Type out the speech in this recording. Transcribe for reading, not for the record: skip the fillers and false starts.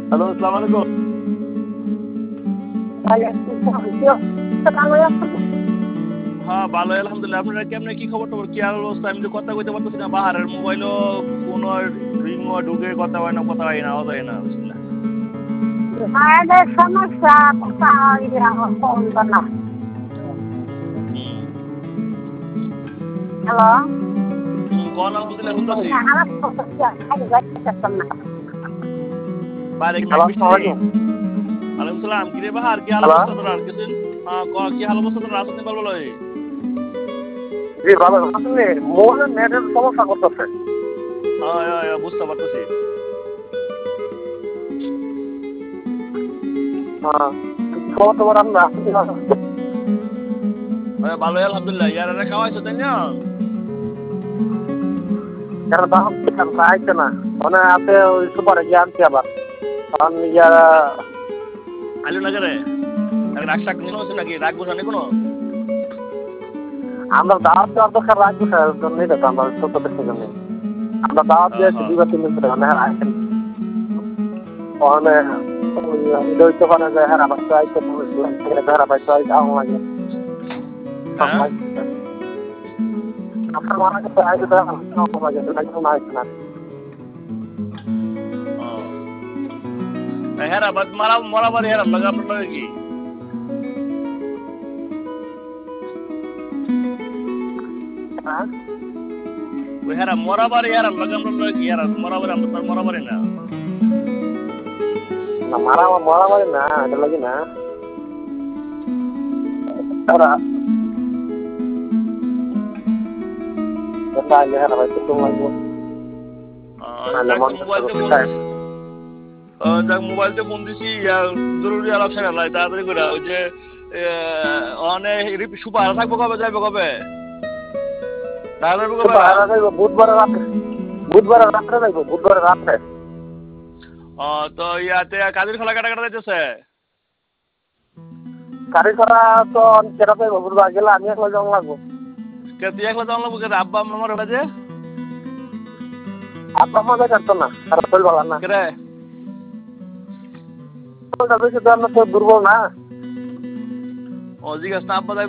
Hello, আসসালামু আলাইকুম। হ্যাঁ, ভালোই আলহামদুলিল্লাহ। আপনারা কেমনে কি খবর-টবর কি আর অবস্থা? আমি তো কথা কইতে পারতেছি না। বাহারের মোবাইলও কোনো রিংও ঢুকে কথা হয় না, কথা হয় না, আওয়াজ হয় না। বিসমিল্লাহ। মায়েদের সমস্যা কোথায় আমার ফোন না। হুম, হ্যালো, কোন আলহামদুলিল্লাহ শুনতাছি। আমার সমস্যা খালি যাইতেছেন না। বাইরে কি মেঘ হ্যালো, বৃষ্টি? আসসালামু আলাইকুম। ওয়ালাইকুম সালাম। কিরে বাহার কি হাল হ্যালো, অবস্থা তোর? কিছুদিন কি হাল অবস্থা তোর? আসতে বল বলো। জি ভালো আসলে মোবাইলের নেটের সমস্যা করতেছে। হ্যাঁ, হ্যাঁ, হ্যাঁ, বুঝতে পারতেছি। হ্যাঁ, খবর টবর আমরা ভালোই আলহামদুলিল্লাহ। ইয়ারা খাওয়াইছো তাই না? যারা দাম চাইছে না মানে আছে ওই সুপারে গিয়ে আনছি আবার কারণ ইয়ারা আইলো না কেরে? রাগ শাক নিয়ে হচ্ছে নাকি? রাগ বসা নেই কোনো? আমরা দাওয়াত দেওয়ার দরকার রাখবো স্যার জন্যই দেখো আমরা ছোট দেখতে জন্য আমরা দাওয়াত হ্যাঁ, দিয়েছি হ্যাঁ। 2 বা 3 দিন ধরে মানে আসেন ওখানে দইতে পারে যে হ্যাঁ আবার তো আইতে বলেছিলাম ধরা পাই তো আইতে লাগে হ্যাঁ? আপনার মনে করতে আইতে তো লাগে তো না আসে না ও। হেরা বাদ মারামারি হেরা লাগা আপনার লাগে কি? হ্যাঁ ওই হেরা মরাবারি হেরা লাগা আপনার লাগে কি? হেরা মরাবারি আমরা তার মরাবারি না। না মারামারি না এটা লাগে না তারা এটা আইলে হ্যাঁ ভাই তো লাগবে আলে যাক মন মোবাইলতে ফোন দিছি। যাক মোবাইলতে ফোন দিছি জরুরি আলাপ সেরা লাই তাড়াতাড়ি করে ওই যে অনেক সুপার থাকবো কবে যাইবো কবে? যাইবো কবে? বুধবার রাত্রে যাইবো বুধবার রাত্রে তো ইয়াতে কাজের খোলা কাটা কাটা যাইতেছে। গাড়ি করা তো সেটা যাইবো বুধবার গেলে আমি একলা যাওয়া লাগবো কে তুই একলা যাওয়া লাগবো কে? আব্বা আমার ওটা যে আপনার মজা করতো না আর শরীর ভালো না কে রে? বেশি তো আমরা তো দুর্বল না ও জিজ্ঞাসা না আব্বা